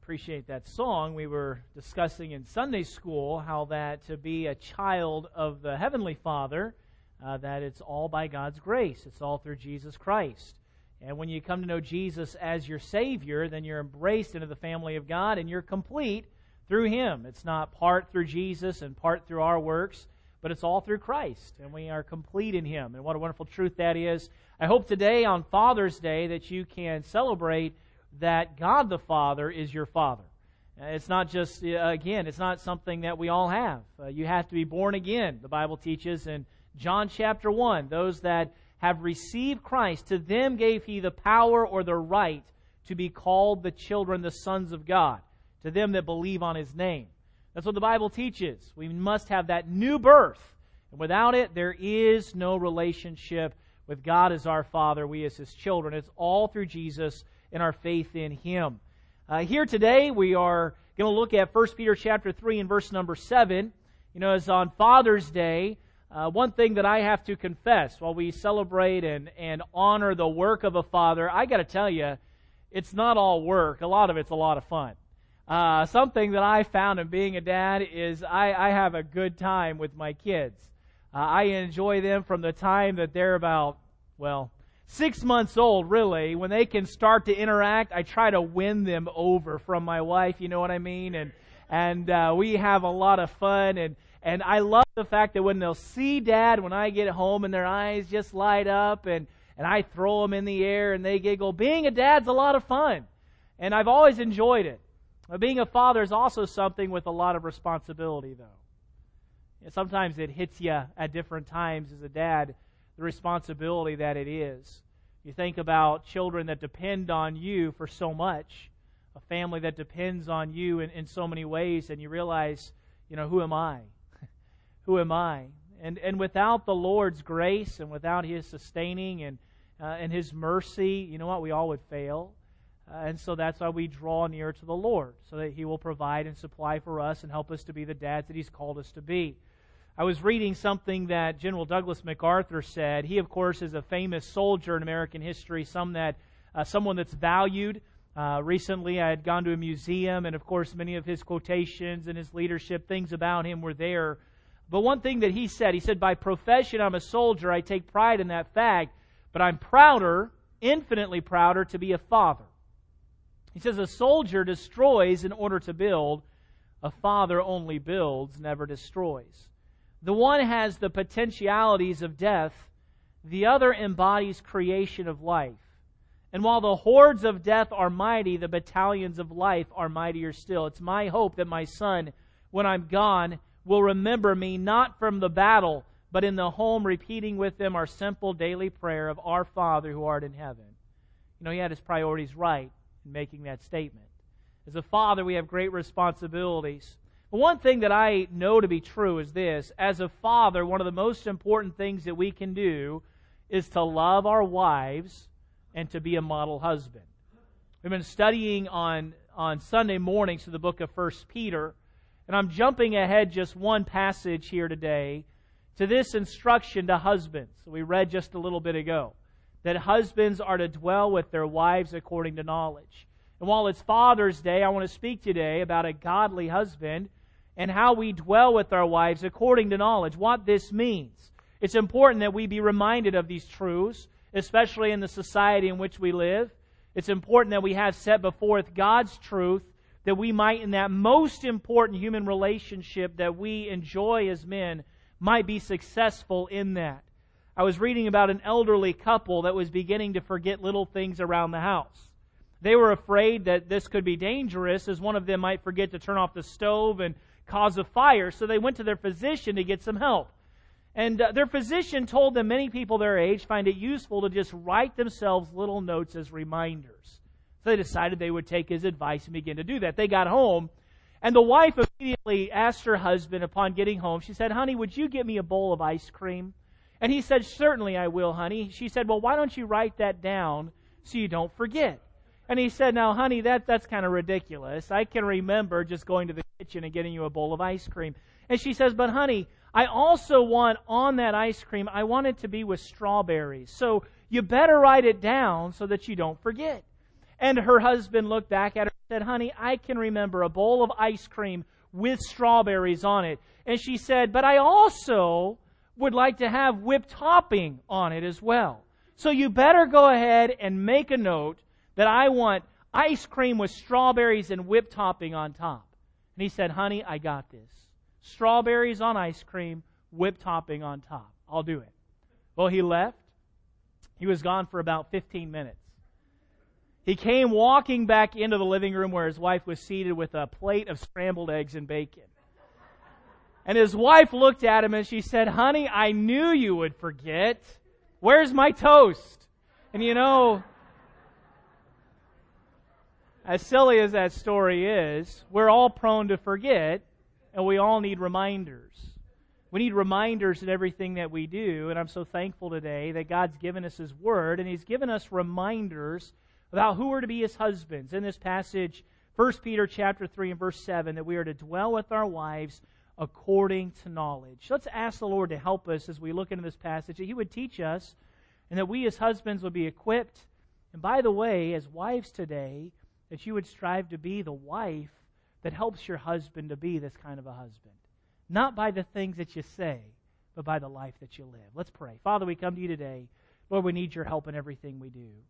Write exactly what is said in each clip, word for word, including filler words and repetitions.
Appreciate that song. We were discussing in Sunday school how that to be a child of the Heavenly Father, uh, that it's all by God's grace. It's all through Jesus Christ. And when you come to know Jesus as your Savior, then you're embraced into the family of God and you're complete through Him. It's not part through Jesus and part through our works, but it's all through Christ, and we are complete in Him. And what a wonderful truth that is. I hope today on Father's Day that you can celebrate that God the Father is your Father. Uh, it's not just, uh, again, it's not something that we all have. Uh, you have to be born again, the Bible teaches in John chapter one. Those that have received Christ, to them gave He the power or the right to be called the children, the sons of God, to them that believe on His name. That's what the Bible teaches. We must have that new birth. And without it, there is no relationship with God as our Father, we as His children. It's all through Jesus and our faith in Him. Uh, here today, we are going to look at First Peter chapter three and verse number seven. You know, as on Father's Day, uh, one thing that I have to confess, while we celebrate and, and honor the work of a father, I got to tell you, it's not all work. A lot of it's a lot of fun. Uh, something that I found in being a dad is I, I have a good time with my kids. Uh, I enjoy them from the time that they're about, well, six months old, really. When they can start to interact, I try to win them over from my wife, you know what I mean? And and uh, we have a lot of fun. And, and I love the fact that when they'll see Dad, when I get home, and their eyes just light up, and, and I throw them in the air, and they giggle. Being a dad's a lot of fun. And I've always enjoyed it. But being a father is also something with a lot of responsibility, though. Sometimes it hits you at different times as a dad, the responsibility that it is. You think about children that depend on you for so much, a family that depends on you in, in so many ways, and you realize, you know, who am I? Who am I? And and without the Lord's grace and without His sustaining and uh, and His mercy, you know what? We all would fail. Uh, and so that's why we draw near to the Lord, so that He will provide and supply for us and help us to be the dads that He's called us to be. I was reading something that General Douglas MacArthur said. He, of course, is a famous soldier in American history, some that, uh, someone that's valued. Uh, recently, I had gone to a museum, and, of course, many of his quotations and his leadership, things about him were there. But one thing that he said, he said, by profession, I'm a soldier. I take pride in that fact, but I'm prouder, infinitely prouder, to be a father. He says, a soldier destroys in order to build. A father only builds, never destroys. The one has the potentialities of death, the other embodies creation of life. And while the hordes of death are mighty, the battalions of life are mightier still. It's my hope that my son, when I'm gone, will remember me not from the battle, but in the home, repeating with them our simple daily prayer of Our Father who art in heaven. You know, he had his priorities right in making that statement. As a father, we have great responsibilities. But one thing that I know to be true is this. As a father, one of the most important things that we can do is to love our wives and to be a model husband. We've been studying on, on Sunday mornings through the book of First Peter, and I'm jumping ahead just one passage here today to this instruction to husbands. We read just a little bit ago that husbands are to dwell with their wives according to knowledge. And while it's Father's Day, I want to speak today about a godly husband and how we dwell with our wives according to knowledge, what this means. It's important that we be reminded of these truths, especially in the society in which we live. It's important that we have set before us God's truth, that we might, in that most important human relationship that we enjoy as men, might be successful in that. I was reading about an elderly couple that was beginning to forget little things around the house. They were afraid that this could be dangerous, as one of them might forget to turn off the stove and cause a fire, so they went to their physician to get some help. And uh, their physician told them many people their age find it useful to just write themselves little notes as reminders. So they decided they would take his advice and begin to do that. They got home, and the wife immediately asked her husband upon getting home, she said, "Honey, would you get me a bowl of ice cream?" And he said, "Certainly I will, honey." She said, "Well, why don't you write that down so you don't forget?" And he said, "Now, honey, that, that's kind of ridiculous. I can remember just going to the kitchen and getting you a bowl of ice cream." And she says, "But honey, I also want on that ice cream, I want it to be with strawberries. So you better write it down so that you don't forget." And her husband looked back at her and said, honey, I can remember a bowl of ice cream with strawberries on it. And she said, but I also would like to have whipped topping on it as well. So you better go ahead and make a note that I want ice cream with strawberries and whipped topping on top. And he said, honey, I got this. Strawberries on ice cream, whipped topping on top. I'll do it. Well, he left. He was gone for about fifteen minutes. He came walking back into the living room where his wife was seated with a plate of scrambled eggs and bacon. And his wife looked at him and she said, honey, I knew you would forget. Where's my toast? And you know, as silly as that story is, we're all prone to forget, and we all need reminders. We need reminders in everything that we do, and I'm so thankful today that God's given us His Word, and He's given us reminders about who are to be His husbands. In this passage, First Peter chapter three and verse seven, that we are to dwell with our wives according to knowledge. Let's ask the Lord to help us as we look into this passage, that He would teach us, and that we as husbands would be equipped. And by the way, as wives today, that you would strive to be the wife that helps your husband to be this kind of a husband. Not by the things that you say, but by the life that you live. Let's pray. Father, we come to you today. Lord, we need your help in everything we do.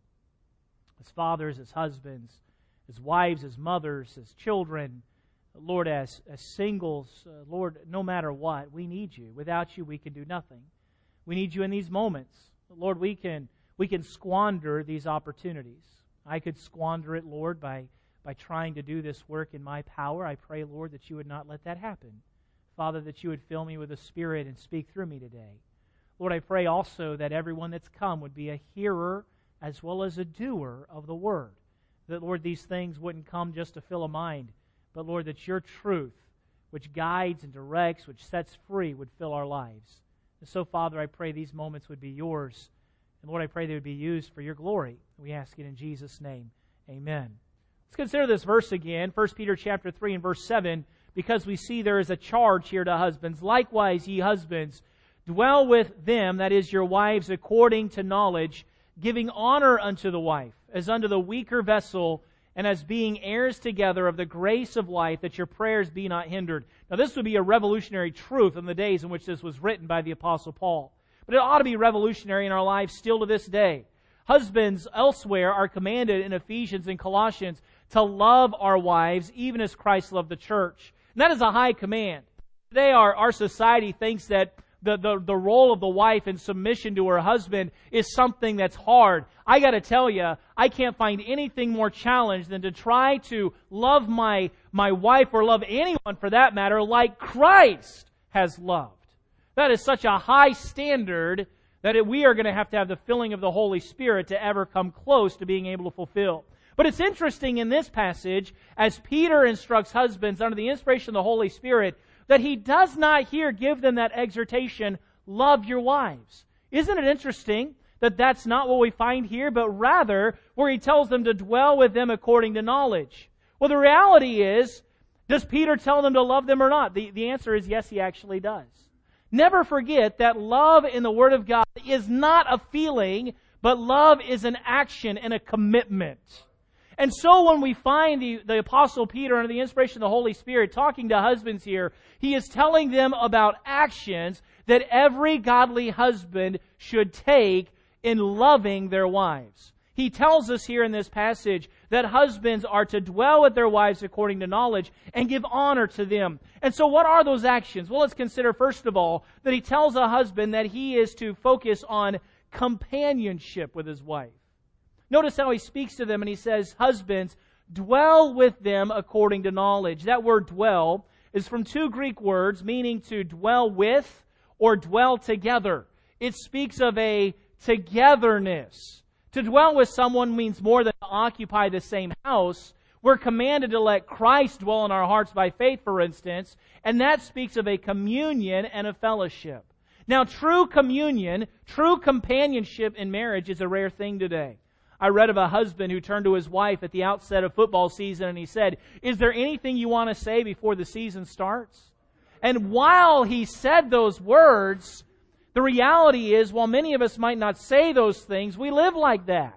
As fathers, as husbands, as wives, as mothers, as children, Lord, as, as singles, uh, Lord, no matter what, we need you. Without you, we can do nothing. We need you in these moments. Lord, we can we can squander these opportunities. I could squander it, Lord, by, by trying to do this work in my power. I pray, Lord, that you would not let that happen. Father, that you would fill me with the Spirit and speak through me today. Lord, I pray also that everyone that's come would be a hearer as well as a doer of the Word. That, Lord, these things wouldn't come just to fill a mind, but, Lord, that your truth, which guides and directs, which sets free, would fill our lives. And so, Father, I pray these moments would be yours. And, Lord, I pray they would be used for your glory. We ask it in Jesus' name. Amen. Let's consider this verse again, First Peter chapter three and verse seven, because we see there is a charge here to husbands. Likewise, ye husbands, dwell with them, that is, your wives, according to knowledge, giving honor unto the wife, as unto the weaker vessel, and as being heirs together of the grace of life, that your prayers be not hindered. Now, this would be a revolutionary truth in the days in which this was written by the Apostle Paul. But it ought to be revolutionary in our lives still to this day. Husbands elsewhere are commanded in Ephesians and Colossians to love our wives, even as Christ loved the church. And that is a high command. Today, our, our society thinks that the, the, the role of the wife in submission to her husband is something that's hard. I got to tell you, I can't find anything more challenged than to try to love my, my wife, or love anyone for that matter, like Christ has loved. That is such a high standard that it, we are going to have to have the filling of the Holy Spirit to ever come close to being able to fulfill. But it's interesting in this passage, as Peter instructs husbands under the inspiration of the Holy Spirit, that he does not here give them that exhortation, love your wives. Isn't it interesting that that's not what we find here, but rather where he tells them to dwell with them according to knowledge? Well, the reality is, does Peter tell them to love them or not? The, the answer is yes, he actually does. Never forget that love in the Word of God is not a feeling, but love is an action and a commitment. And so when we find the, the Apostle Peter under the inspiration of the Holy Spirit talking to husbands here, he is telling them about actions that every godly husband should take in loving their wives. He tells us here in this passage that husbands are to dwell with their wives according to knowledge and give honor to them. And so what are those actions? Well, let's consider first of all that he tells a husband that he is to focus on companionship with his wife. Notice how he speaks to them and he says, husbands, dwell with them according to knowledge. That word dwell is from two Greek words meaning to dwell with or dwell together. It speaks of a togetherness. To dwell with someone means more than to occupy the same house. We're commanded to let Christ dwell in our hearts by faith, for instance, and that speaks of a communion and a fellowship. Now, true communion, true companionship in marriage is a rare thing today. I read of a husband who turned to his wife at the outset of football season and he said, "Is there anything you want to say before the season starts?" And while he said those words, the reality is, while many of us might not say those things, we live like that.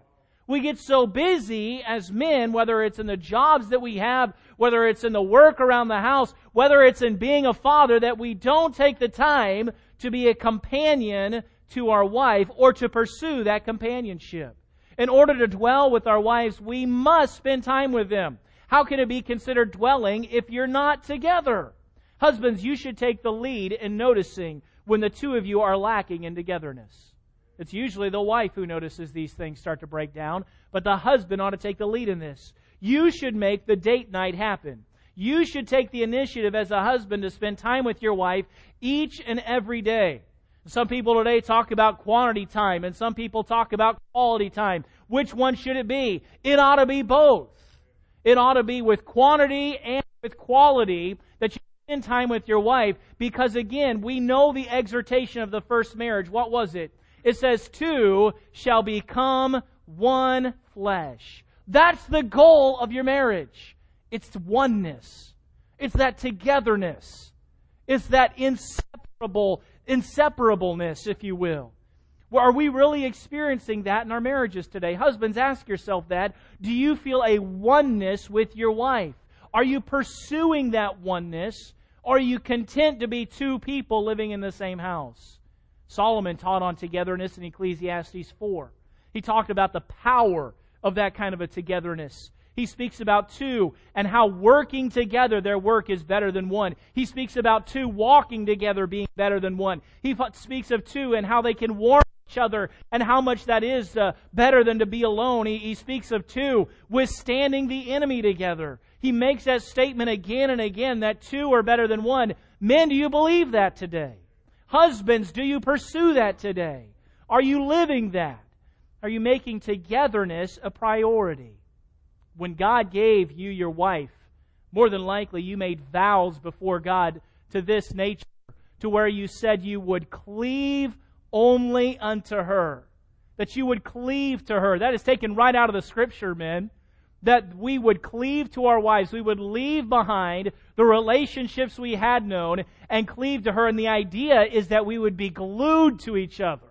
We get so busy as men, whether it's in the jobs that we have, whether it's in the work around the house, whether it's in being a father, that we don't take the time to be a companion to our wife or to pursue that companionship. In order to dwell with our wives, we must spend time with them. How can it be considered dwelling if you're not together? Husbands, you should take the lead in noticing when the two of you are lacking in togetherness. It's usually the wife who notices these things start to break down, but the husband ought to take the lead in this. You should make the date night happen. You should take the initiative as a husband to spend time with your wife each and every day. Some people today talk about quantity time, and some people talk about quality time. Which one should it be? It ought to be both. It ought to be with quantity and with quality that you spend time with your wife, because again, we know the exhortation of the first marriage. What was it? It says, two shall become one flesh. That's the goal of your marriage. It's oneness. It's that togetherness. It's that inseparable, inseparableness, if you will. Well, are we really experiencing that in our marriages today? Husbands, ask yourself that. Do you feel a oneness with your wife? Are you pursuing that oneness? Or are you content to be two people living in the same house? Solomon taught on togetherness in Ecclesiastes four. He talked about the power of that kind of a togetherness. He speaks about two and how working together their work is better than one. He speaks about two walking together being better than one. He speaks of two and how they can warm each other and how much that is uh, better than to be alone. He, he speaks of two withstanding the enemy together. He makes that statement again and again that two are better than one. Men, do you believe that today? Husbands, do you pursue that today? Are you living that? Are you making togetherness a priority? When God gave you your wife, more than likely you made vows before God to this nature, to where you said you would cleave only unto her. That you would cleave to her. That is taken right out of the Scripture, men. That we would cleave to our wives. We would leave behind the relationships we had known and cleave to her. And the idea is that we would be glued to each other.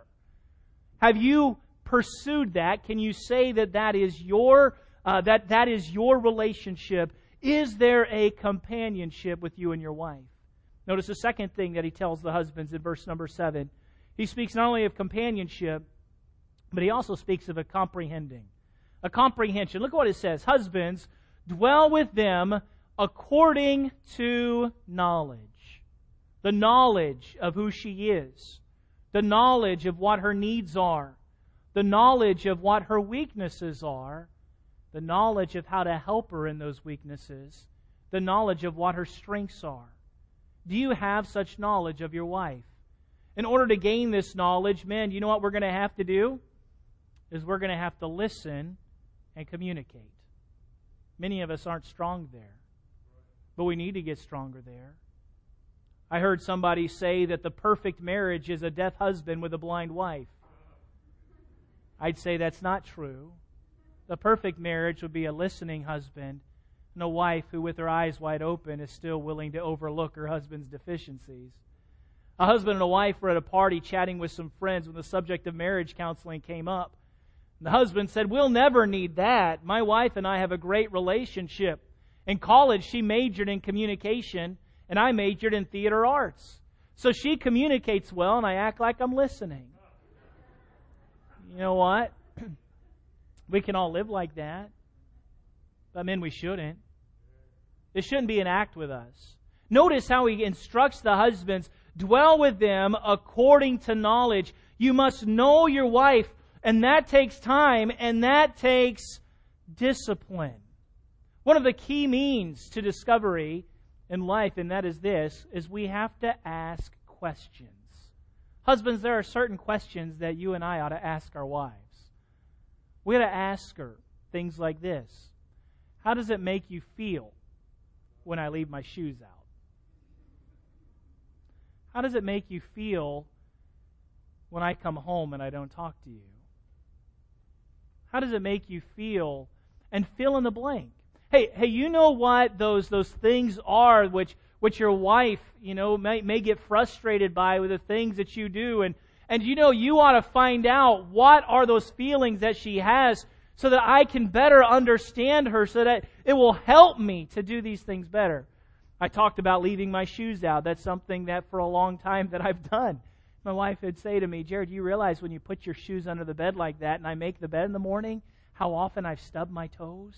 Have you pursued that? Can you say that that is your uh, that that is your relationship? Is there a companionship with you and your wife? Notice the second thing that he tells the husbands in verse number seven. He speaks not only of companionship, but he also speaks of a comprehending. A comprehension. Look what it says. Husbands, dwell with them according to knowledge. The knowledge of who she is. The knowledge of what her needs are. The knowledge of what her weaknesses are. The knowledge of how to help her in those weaknesses. The knowledge of what her strengths are. Do you have such knowledge of your wife? In order to gain this knowledge, men, you know what we're going to have to do? Is we're going to have to listen and communicate. Many of us aren't strong there, but we need to get stronger there. I heard somebody say that the perfect marriage is a deaf husband with a blind wife. I'd say that's not true. The perfect marriage would be a listening husband and a wife who, with her eyes wide open, is still willing to overlook her husband's deficiencies. A husband and a wife were at a party chatting with some friends when the subject of marriage counseling came up. The husband said, "We'll never need that. My wife and I have a great relationship. In college, she majored in communication, and I majored in theater arts. So she communicates well, and I act like I'm listening." You know what? We can all live like that. But men, we shouldn't. It shouldn't be an act with us. Notice how he instructs the husbands, dwell with them according to knowledge. You must know your wife. And that takes time, and that takes discipline. One of the key means to discovery in life, and that is this, is we have to ask questions. Husbands, there are certain questions that you and I ought to ask our wives. We ought to ask her things like this. How does it make you feel when I leave my shoes out? How does it make you feel when I come home and I don't talk to you? How does it make you feel? And fill in the blank. Hey, hey, you know what those those things are which which your wife, you know, may may get frustrated by with the things that you do, and and you know you ought to find out what are those feelings that she has, so that I can better understand her, so that it will help me to do these things better. I talked about leaving my shoes out. That's something that for a long time that I've done. My wife would say to me, Jared, do you realize when you put your shoes under the bed like that and I make the bed in the morning, how often I've stubbed my toes?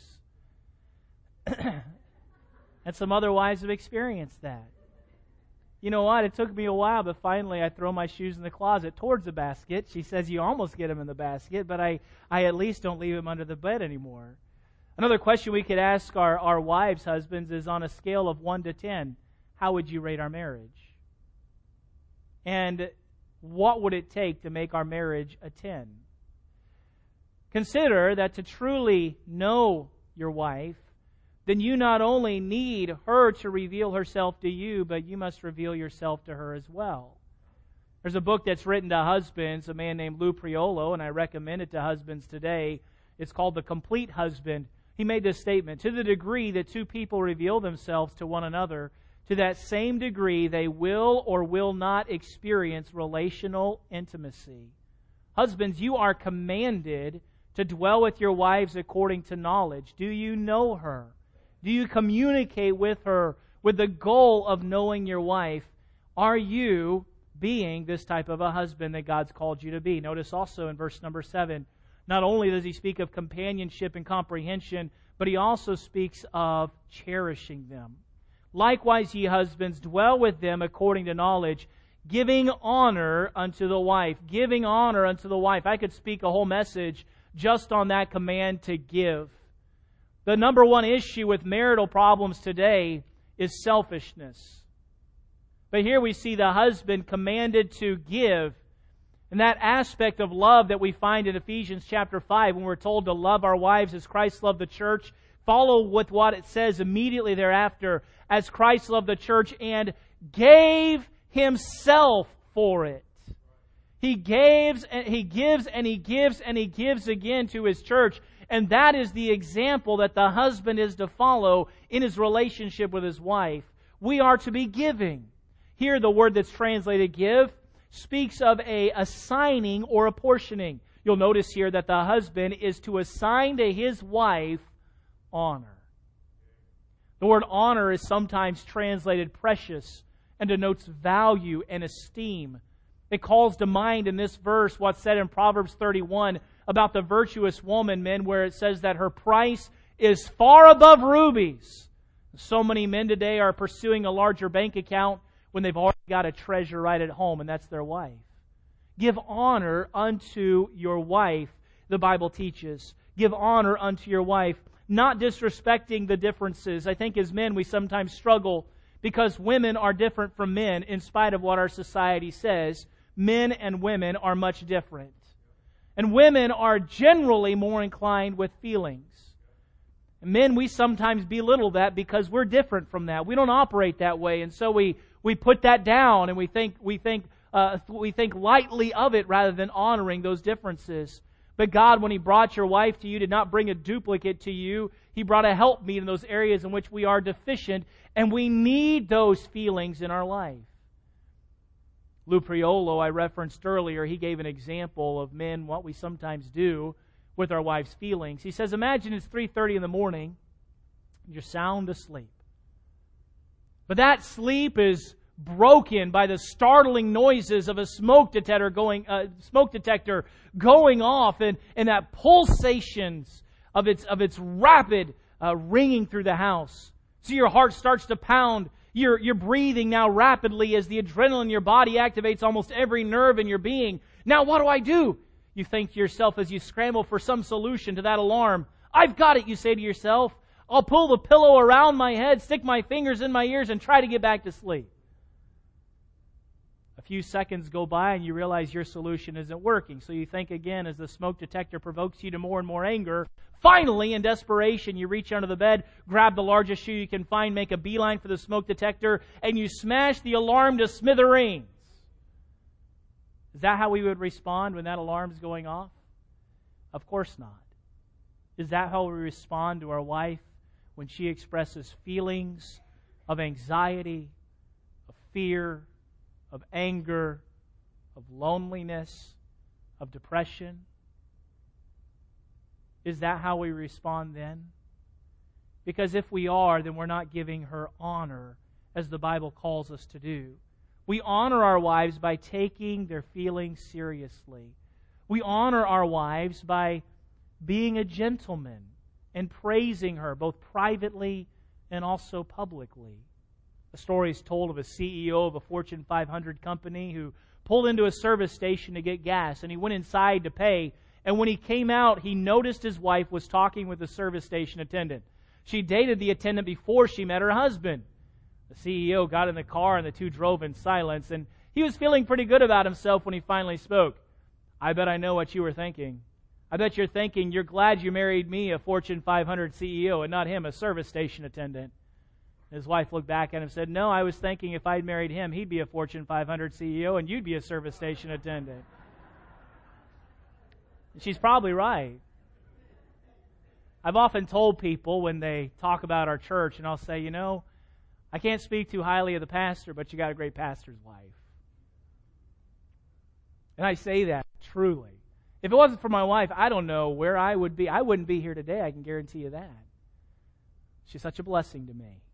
And some other wives have experienced that. You know what? It took me a while, but finally I throw my shoes in the closet towards the basket. She says you almost get them in the basket, but I, I at least don't leave them under the bed anymore. Another question we could ask our, our wives, husbands, is on a scale of one to ten, how would you rate our marriage? And what would it take to make our marriage a ten? Consider that to truly know your wife, then you not only need her to reveal herself to you, but you must reveal yourself to her as well. There's a book that's written to husbands, a man named Lou Priolo, and I recommend it to husbands today. It's called The Complete Husband. He made this statement: to the degree that two people reveal themselves to one another, to that same degree they will or will not experience relational intimacy. Husbands, you are commanded to dwell with your wives according to knowledge. Do you know her? Do you communicate with her with the goal of knowing your wife? Are you being this type of a husband that God's called you to be? Notice also in verse number seven, not only does he speak of companionship and comprehension, but he also speaks of cherishing them. Likewise, ye husbands, dwell with them according to knowledge, giving honor unto the wife. Giving honor unto the wife. I could speak a whole message just on that command to give. The number one issue with marital problems today is selfishness. But here we see the husband commanded to give. And that aspect of love that we find in Ephesians chapter five, when we're told to love our wives as Christ loved the church, follow with what it says immediately thereafter, as Christ loved the church and gave Himself for it. He gives and He gives and He gives and He gives again to His church. And that is the example that the husband is to follow in his relationship with his wife. We are to be giving. Here the word that's translated give speaks of a assigning or apportioning. You'll notice here that the husband is to assign to his wife honor. The word honor is sometimes translated precious and denotes value and esteem. It calls to mind in this verse what's said in Proverbs thirty-one about the virtuous woman, men, where it says that her price is far above rubies. So many men today are pursuing a larger bank account when they've already got a treasure right at home, and that's their wife. Give honor unto your wife, the Bible teaches. Give honor unto your wife, not disrespecting the differences. I think as men we sometimes struggle because women are different from men in spite of what our society says. Men and women are much different. And women are generally more inclined with feelings. And men, we sometimes belittle that because we're different from that. We don't operate that way, and so we, we put that down and we think we think uh, we think lightly of it rather than honoring those differences. But God, when He brought your wife to you, did not bring a duplicate to you. He brought a helpmeet in those areas in which we are deficient, and we need those feelings in our life. Lou Priolo, I referenced earlier, he gave an example of men, what we sometimes do with our wives' feelings. He says, imagine it's three thirty in the morning, and you're sound asleep. But that sleep is broken by the startling noises of a smoke detector going, uh, smoke detector going off, and, and that pulsations of its of its rapid uh, ringing through the house. So your heart starts to pound. You're, you're breathing now rapidly as the adrenaline in your body activates almost every nerve in your being. Now what do I do? You think to yourself as you scramble for some solution to that alarm. I've got it, you say to yourself. I'll pull the pillow around my head, stick my fingers in my ears, and try to get back to sleep. A few seconds go by and you realize your solution isn't working. So you think again as the smoke detector provokes you to more and more anger. Finally, in desperation, you reach under the bed, grab the largest shoe you can find, make a beeline for the smoke detector, and you smash the alarm to smithereens. Is that how we would respond when that alarm is going off? Of course not. Is that how we respond to our wife when she expresses feelings of anxiety, of fear, of anger, of loneliness, of depression? Is that how we respond then? Because if we are, then we're not giving her honor as the Bible calls us to do. We honor our wives by taking their feelings seriously. We honor our wives by being a gentleman and praising her both privately and also publicly. A story is told of a C E O of a Fortune five hundred company who pulled into a service station to get gas, and he went inside to pay, and when he came out, he noticed his wife was talking with the service station attendant. She dated the attendant before she met her husband. The C E O got in the car and the two drove in silence, and he was feeling pretty good about himself when he finally spoke. I bet I know what you were thinking. I bet you're thinking you're glad you married me, a Fortune five hundred C E O, and not him, a service station attendant. His wife looked back at him and said, no, I was thinking if I'd married him, he'd be a Fortune five hundred C E O and you'd be a service station attendant. And she's probably right. I've often told people when they talk about our church, and I'll say, you know, I can't speak too highly of the pastor, but you got a great pastor's wife. And I say that truly. If it wasn't for my wife, I don't know where I would be. I wouldn't be here today, I can guarantee you that. She's such a blessing to me.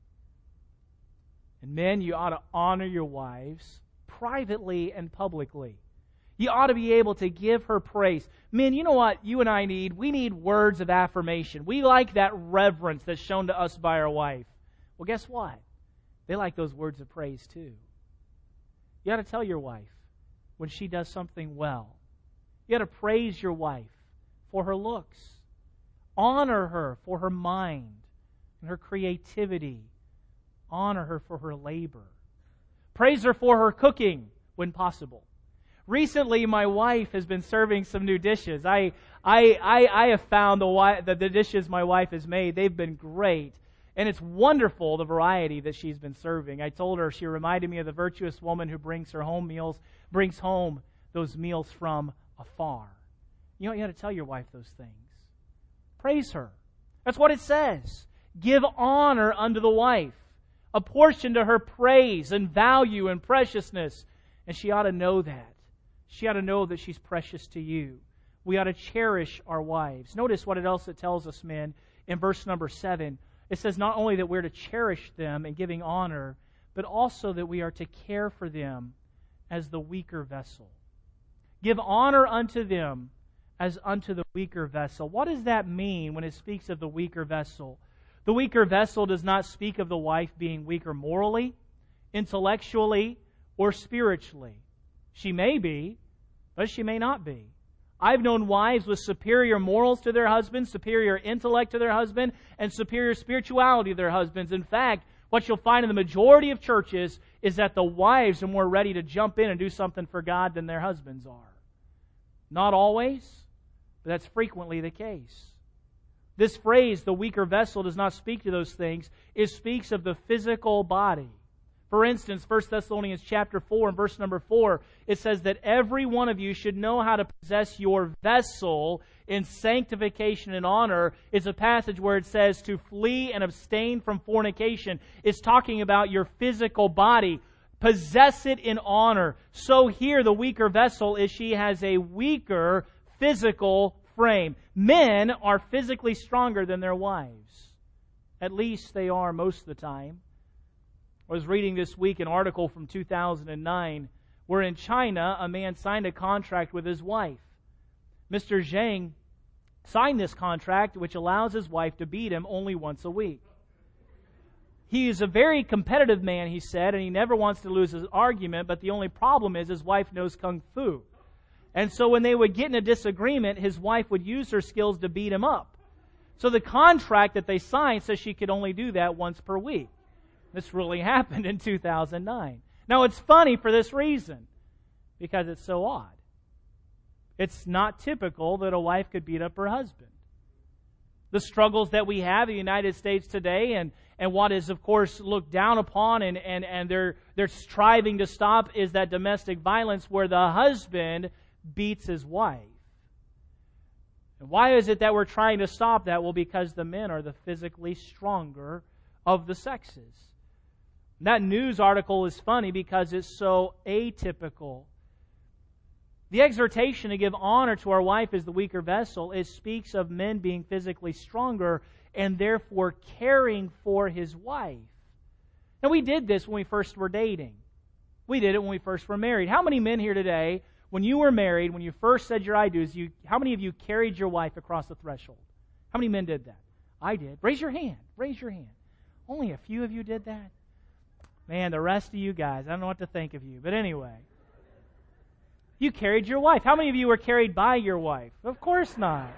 And men, you ought to honor your wives privately and publicly. You ought to be able to give her praise. Men, you know what you and I need? We need words of affirmation. We like that reverence that's shown to us by our wife. Well, guess what? They like those words of praise too. You ought to tell your wife when she does something well. You ought to praise your wife for her looks. Honor her for her mind and her creativity. Honor her for her labor. Praise her for her cooking when possible. Recently, my wife has been serving some new dishes. I I I, I have found the, the the dishes my wife has made, they've been great. And it's wonderful, the variety that she's been serving. I told her she reminded me of the virtuous woman who brings her home meals, brings home those meals from afar. You know, you got to tell your wife those things. Praise her. That's what it says. Give honor unto the wife. Apportion to her praise and value and preciousness. And she ought to know that. She ought to know that she's precious to you. We ought to cherish our wives. Notice what else it tells us, men, in verse number seven. It says not only that we're to cherish them in giving honor, but also that we are to care for them as the weaker vessel. Give honor unto them as unto the weaker vessel. What does that mean when it speaks of the weaker vessel? The weaker vessel does not speak of the wife being weaker morally, intellectually, or spiritually. She may be, but she may not be. I've known wives with superior morals to their husbands, superior intellect to their husband, and superior spirituality to their husbands. In fact, what you'll find in the majority of churches is that the wives are more ready to jump in and do something for God than their husbands are. Not always, but that's frequently the case. This phrase, the weaker vessel, does not speak to those things. It speaks of the physical body. For instance, First Thessalonians chapter four and verse number four, it says that every one of you should know how to possess your vessel in sanctification and honor. It's a passage where it says to flee and abstain from fornication. It's talking about your physical body. Possess it in honor. So here the weaker vessel is she has a weaker physical frame. Men are physically stronger than their wives. At least they are most of the time. I was reading this week an article from two thousand nine where in China a man signed a contract with his wife. Mister Zhang signed this contract which allows his wife to beat him only once a week. He is a very competitive man, he said, and he never wants to lose his argument, but the only problem is his wife knows kung fu. And so when they would get in a disagreement, his wife would use her skills to beat him up. So the contract that they signed says she could only do that once per week. This really happened in two thousand nine. Now, it's funny for this reason, because it's so odd. It's not typical that a wife could beat up her husband. The struggles that we have in the United States today and, and what is, of course, looked down upon and, and, and they're, they're striving to stop is that domestic violence where the husband beats his wife. And why is it that we're trying to stop that? Well, because the men are the physically stronger of the sexes. That news article is funny because it's so atypical. The exhortation to give honor to our wife as the weaker vessel, it speaks of men being physically stronger and therefore caring for his wife. Now, we did this when we first were dating. We did it when we first were married. How many men here today, when you were married, when you first said your I do's, you, how many of you carried your wife across the threshold? How many men did that? I did. Raise your hand. Raise your hand. Only a few of you did that? Man, the rest of you guys, I don't know what to think of you. But anyway, you carried your wife. How many of you were carried by your wife? Of course not.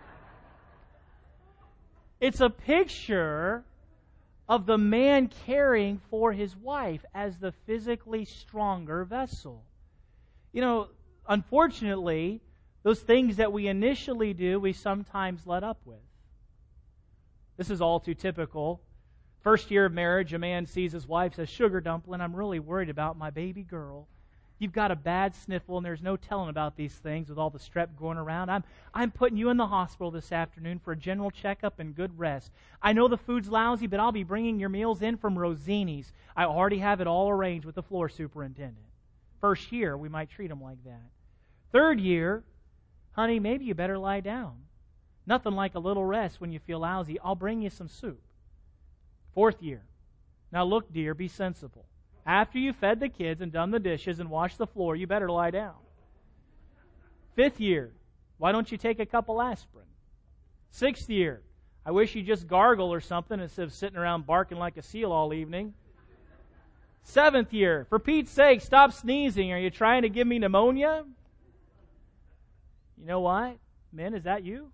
It's a picture of the man caring for his wife as the physically stronger vessel. You know, unfortunately, those things that we initially do, we sometimes let up with. This is all too typical. First year of marriage, a man sees his wife, says, "Sugar dumpling, I'm really worried about my baby girl. You've got a bad sniffle, and there's no telling about these things with all the strep going around. I'm, I'm putting you in the hospital this afternoon for a general checkup and good rest. I know the food's lousy, but I'll be bringing your meals in from Rosini's. I already have it all arranged with the floor superintendent." First year, we might treat them like that. Third year, "Honey, maybe you better lie down. Nothing like a little rest when you feel lousy. I'll bring you some soup." Fourth year, "Now look, dear, be sensible. After you fed the kids and done the dishes and washed the floor, you better lie down." Fifth year, "Why don't you take a couple aspirin?" Sixth year, "I wish you just gargle or something instead of sitting around barking like a seal all evening." Seventh year, "For Pete's sake, stop sneezing. Are you trying to give me pneumonia?" You know what? Men, is that you?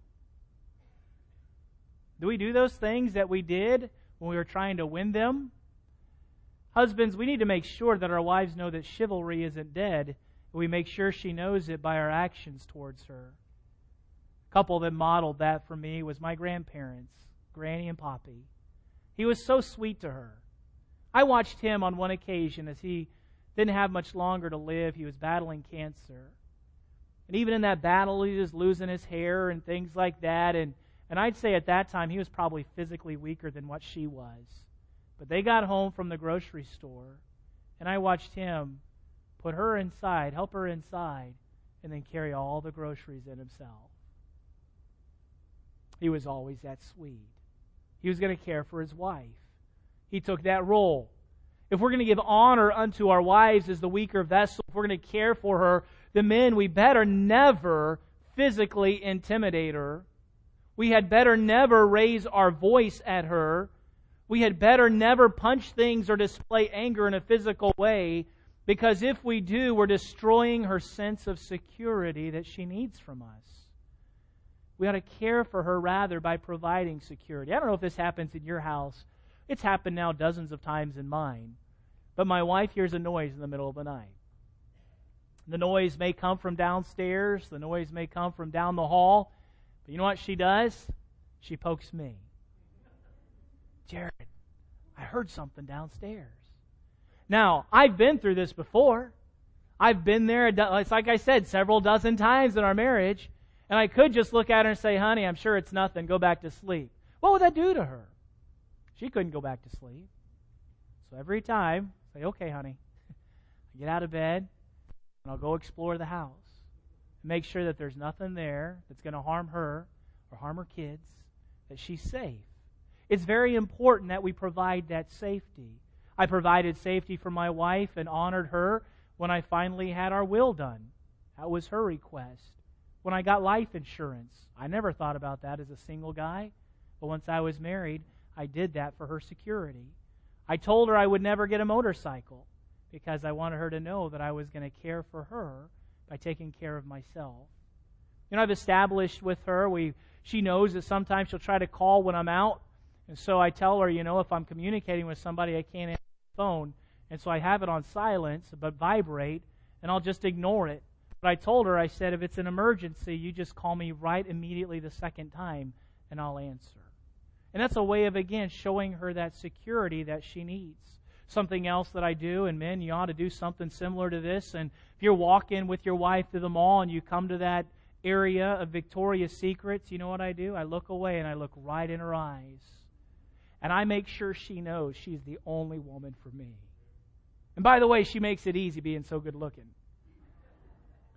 Do we do those things that we did when we were trying to win them? Husbands, we need to make sure that our wives know that chivalry isn't dead. We make sure she knows it by our actions towards her. A couple that modeled that for me was my grandparents, Granny and Poppy. He was so sweet to her. I watched him on one occasion as he didn't have much longer to live. He was battling cancer. And even in that battle, he was losing his hair and things like that. And, and I'd say at that time, he was probably physically weaker than what she was. But they got home from the grocery store, and I watched him put her inside, help her inside, and then carry all the groceries in himself. He was always that sweet. He was going to care for his wife. He took that role. If we're going to give honor unto our wives as the weaker vessel, if we're going to care for her, the men, we better never physically intimidate her. We had better never raise our voice at her. We had better never punch things or display anger in a physical way, because if we do, we're destroying her sense of security that she needs from us. We ought to care for her rather by providing security. I don't know if this happens in your house. It's happened now dozens of times in mine. But my wife hears a noise in the middle of the night. The noise may come from downstairs. The noise may come from down the hall. But you know what she does? She pokes me. "Jared, I heard something downstairs." Now, I've been through this before. I've been there, it's like I said, several dozen times in our marriage. And I could just look at her and say, "Honey, I'm sure it's nothing. Go back to sleep." What would that do to her? She couldn't go back to sleep. So every time, I say, "Okay, honey." I get out of bed, and I'll go explore the house. Make sure that there's nothing there that's going to harm her or harm her kids, that she's safe. It's very important that we provide that safety. I provided safety for my wife and honored her when I finally had our will done. That was her request. When I got life insurance, I never thought about that as a single guy. But once I was married, I did that for her security. I told her I would never get a motorcycle because I wanted her to know that I was going to care for her by taking care of myself. You know, I've established with her, we she knows that sometimes she'll try to call when I'm out. And so I tell her, you know, if I'm communicating with somebody, I can't answer the phone. And so I have it on silence, but vibrate, and I'll just ignore it. But I told her, I said, if it's an emergency, you just call me right immediately the second time, and I'll answer. And that's a way of, again, showing her that security that she needs. Something else that I do, and men, you ought to do something similar to this. And if you're walking with your wife to the mall and you come to that area of Victoria's Secrets, you know what I do? I look away and I look right in her eyes. And I make sure she knows she's the only woman for me. And by the way, she makes it easy being so good looking.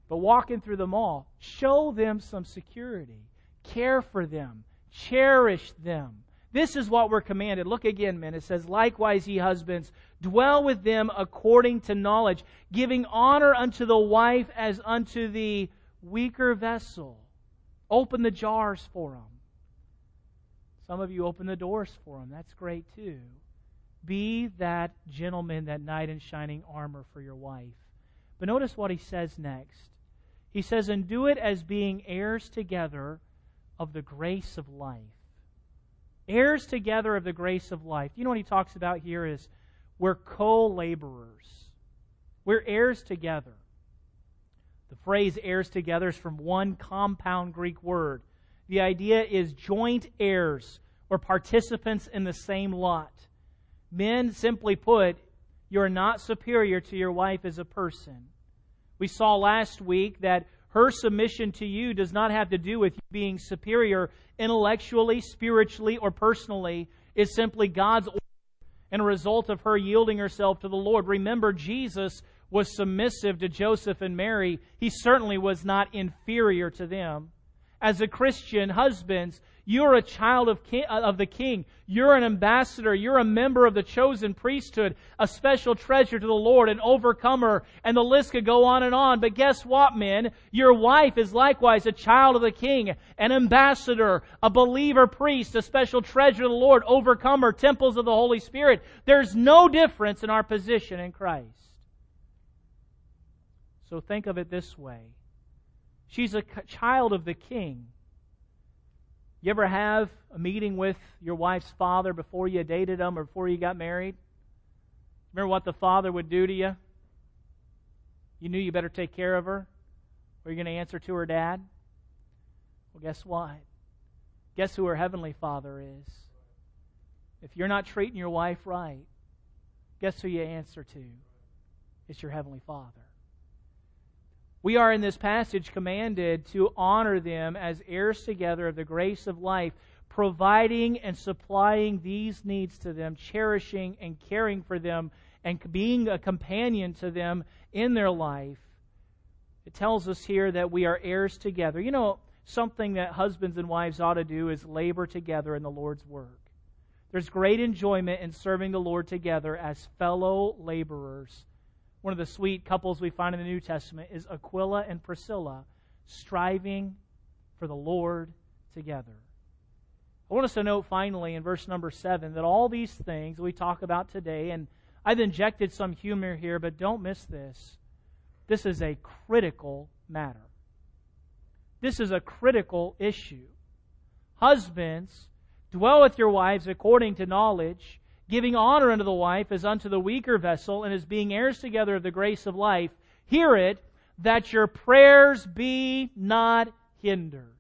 But walking through the mall, show them some security. Care for them. Cherish them. This is what we're commanded. Look again, men. It says, likewise, ye husbands, dwell with them according to knowledge, giving honor unto the wife as unto the weaker vessel. Open the jars for them. Some of you open the doors for them. That's great too. Be that gentleman, that knight in shining armor for your wife. But notice what he says next. He says, and do it as being heirs together of the grace of life. Heirs together of the grace of life. You know what he talks about here is we're co-laborers. We're heirs together. The phrase heirs together is from one compound Greek word. The idea is joint heirs or participants in the same lot. Men, simply put, you're not superior to your wife as a person. We saw last week that her submission to you does not have to do with you being superior intellectually, spiritually, or personally. It's simply God's order and a result of her yielding herself to the Lord. Remember, Jesus was submissive to Joseph and Mary. He certainly was not inferior to them. As a Christian, husbands, you're a child of, king, of the King. You're an ambassador. You're a member of the chosen priesthood, a special treasure to the Lord, an overcomer, and the list could go on and on. But guess what, men? Your wife is likewise a child of the King, an ambassador, a believer priest, a special treasure to the Lord, overcomer, temples of the Holy Spirit. There's no difference in our position in Christ. So think of it this way. She's a child of the King. You ever have a meeting with your wife's father before you dated him or before you got married? Remember what the father would do to you? You knew you better take care of her, or you're going to answer to her dad? Well, guess what? Guess who her heavenly Father is? If you're not treating your wife right, guess who you answer to? It's your heavenly Father. We are in this passage commanded to honor them as heirs together of the grace of life, providing and supplying these needs to them, cherishing and caring for them, and being a companion to them in their life. It tells us here that we are heirs together. You know, something that husbands and wives ought to do is labor together in the Lord's work. There's great enjoyment in serving the Lord together as fellow laborers. One of the sweet couples we find in the New Testament is Aquila and Priscilla, striving for the Lord together. I want us to note finally in verse number seven that all these things we talk about today, and I've injected some humor here, but don't miss this. This is a critical matter. This is a critical issue. Husbands, dwell with your wives according to knowledge, giving honor unto the wife as unto the weaker vessel, and as being heirs together of the grace of life. Hear it, that your prayers be not hindered.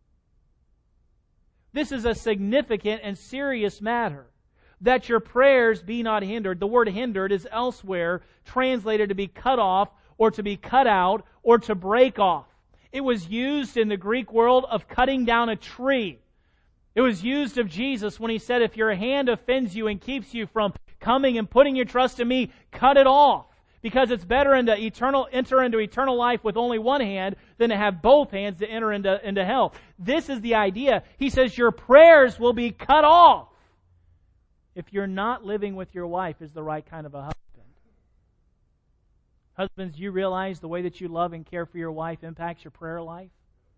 This is a significant and serious matter. That your prayers be not hindered. The word hindered is elsewhere translated to be cut off, or to be cut out, or to break off. It was used in the Greek world of cutting down a tree. It was used of Jesus when He said, if your hand offends you and keeps you from coming and putting your trust in Me, cut it off. Because it's better into eternal, enter into eternal life with only one hand than to have both hands to enter into, into hell. This is the idea. He says your prayers will be cut off if you're not living with your wife as the right kind of a husband. Husbands, you realize the way that you love and care for your wife impacts your prayer life?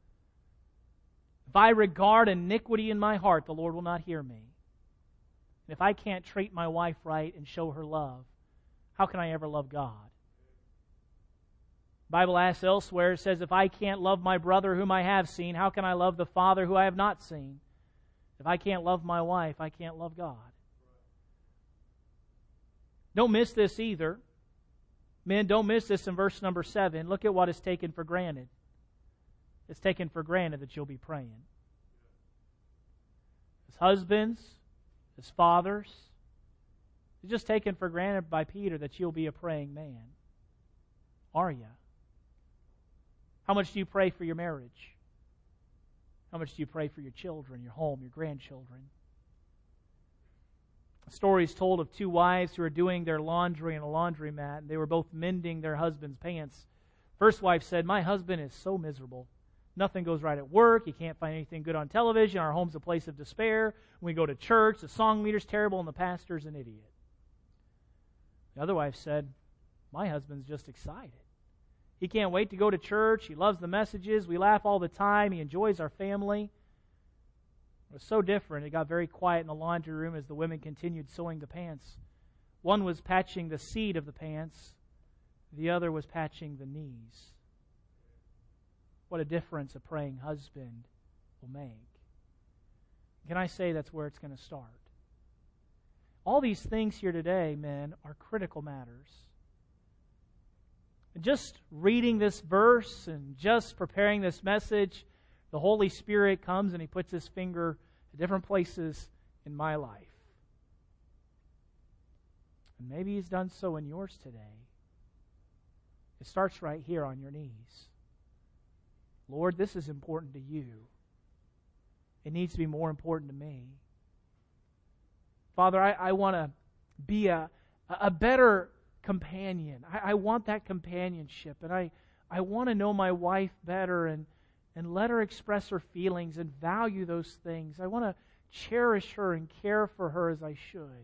If I regard iniquity in my heart, the Lord will not hear me. And if I can't treat my wife right and show her love, how can I ever love God? The Bible asks elsewhere, it says, if I can't love my brother whom I have seen, how can I love the Father who I have not seen? If I can't love my wife, I can't love God. Don't miss this either. Men, don't miss this in verse number seven. Look at what is taken for granted. It's taken for granted that you'll be praying. As husbands, as fathers, it's just taken for granted by Peter that you'll be a praying man. Are you? How much do you pray for your marriage? How much do you pray for your children, your home, your grandchildren? A story is told of two wives who were doing their laundry in a laundromat, and they were both mending their husband's pants. First wife said, my husband is so miserable. Nothing goes right at work. He can't find anything good on television. Our home's a place of despair. When we go to church, the song leader's terrible and the pastor's an idiot. The other wife said, my husband's just excited. He can't wait to go to church. He loves the messages. We laugh all the time. He enjoys our family. It was so different. It got very quiet in the laundry room as the women continued sewing the pants. One was patching the seat of the pants. The other was patching the knees. What a difference a praying husband will make. Can I say that's where it's going to start? All these things here today, men, are critical matters. Just reading this verse and just preparing this message, the Holy Spirit comes and He puts His finger at different places in my life. And maybe He's done so in yours today. It starts right here on your knees. Lord, this is important to you. It needs to be more important to me. Father, I, I want to be a, a better companion. I, I want that companionship. And I, I want to know my wife better and, and let her express her feelings and value those things. I want to cherish her and care for her as I should.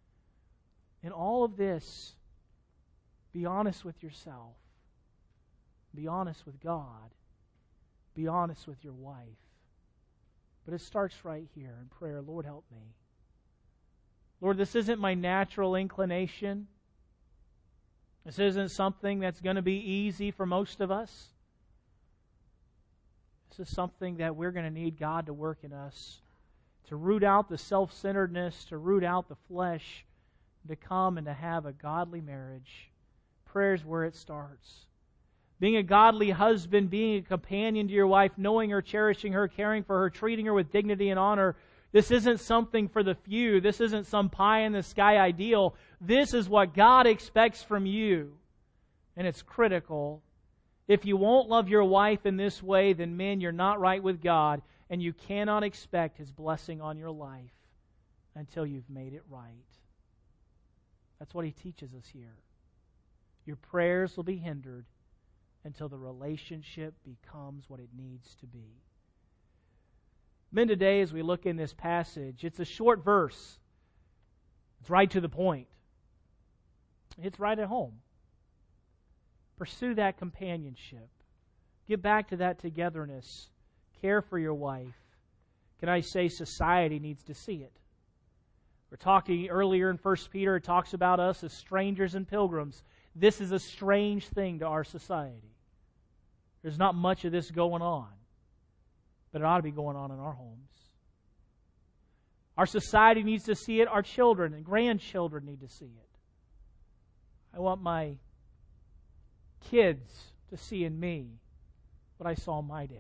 In all of this, be honest with yourself. Be honest with God. Be honest with your wife. But it starts right here in prayer. Lord, help me. Lord, this isn't my natural inclination. This isn't something that's going to be easy for most of us. This is something that we're going to need God to work in us, to root out the self-centeredness, to root out the flesh, to come and to have a godly marriage. Prayer is where it starts. Being a godly husband, being a companion to your wife, knowing her, cherishing her, caring for her, treating her with dignity and honor. This isn't something for the few. This isn't some pie-in-the-sky ideal. This is what God expects from you. And it's critical. If you won't love your wife in this way, then men, you're not right with God, and you cannot expect His blessing on your life until you've made it right. That's what He teaches us here. Your prayers will be hindered until the relationship becomes what it needs to be. Men, today as we look in this passage, it's a short verse. It's right to the point. It's right at home. Pursue that companionship. Get back to that togetherness. Care for your wife. Can I say society needs to see it? We're talking earlier in First Peter, it talks about us as strangers and pilgrims. This is a strange thing to our society. There's not much of this going on, but it ought to be going on in our homes. Our society needs to see it. Our children and grandchildren need to see it. I want my kids to see in me what I saw in my dad.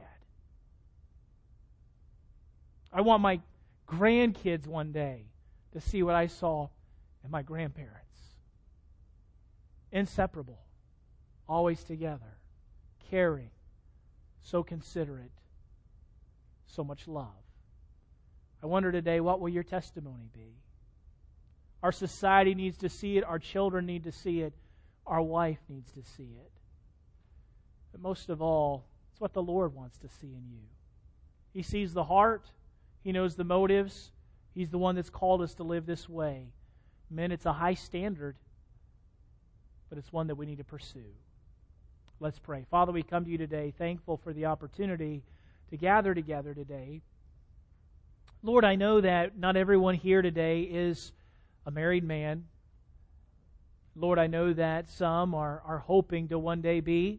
I want my grandkids one day to see what I saw in my grandparents. Inseparable, always together, caring, so considerate, so much love. I wonder today, what will your testimony be? Our society needs to see it. Our children need to see it. Our wife needs to see it. But most of all, it's what the Lord wants to see in you. He sees the heart. He knows the motives. He's the one that's called us to live this way. Men, it's a high standard, but it's one that we need to pursue. Let's pray. Father, we come to you today thankful for the opportunity to gather together today. Lord, I know that not everyone here today is a married man. Lord, I know that some are, are hoping to one day be.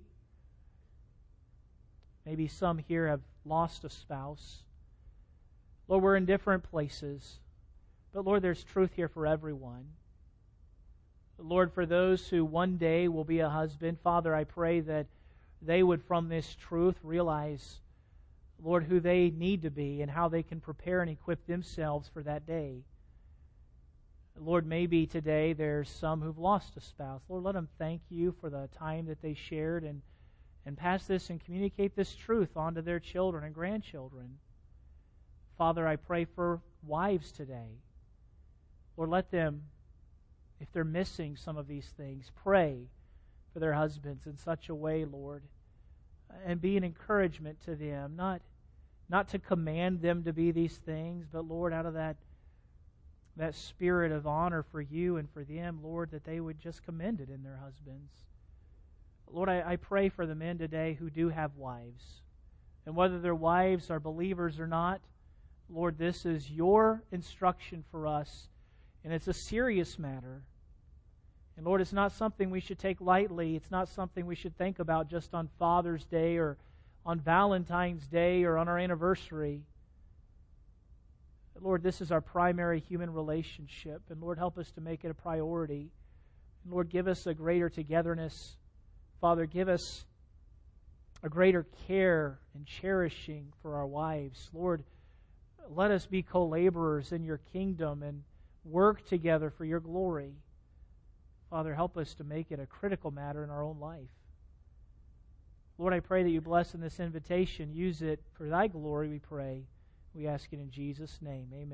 Maybe some here have lost a spouse. Lord, we're in different places. But Lord, there's truth here for everyone. Lord, for those who one day will be a husband, Father, I pray that they would from this truth realize, Lord, who they need to be and how they can prepare and equip themselves for that day. Lord, maybe today there's some who've lost a spouse. Lord, let them thank you for the time that they shared and, and pass this and communicate this truth onto their children and grandchildren. Father, I pray for wives today. Lord, let them, if they're missing some of these things, pray for their husbands in such a way, Lord, and be an encouragement to them, not, not to command them to be these things, but, Lord, out of that, that spirit of honor for you and for them, Lord, that they would just commend it in their husbands. Lord, I, I pray for the men today who do have wives. And whether their wives are believers or not, Lord, this is your instruction for us, and it's a serious matter. And Lord, it's not something we should take lightly. It's not something we should think about just on Father's Day or on Valentine's Day or on our anniversary. Lord, this is our primary human relationship, and Lord, help us to make it a priority. And Lord, give us a greater togetherness. Father, give us a greater care and cherishing for our wives. Lord, let us be co-laborers in your kingdom and work together for your glory. Father, help us to make it a critical matter in our own life. Lord, I pray that you bless in this invitation. Use it for thy glory, we pray. We ask it in Jesus' name. Amen.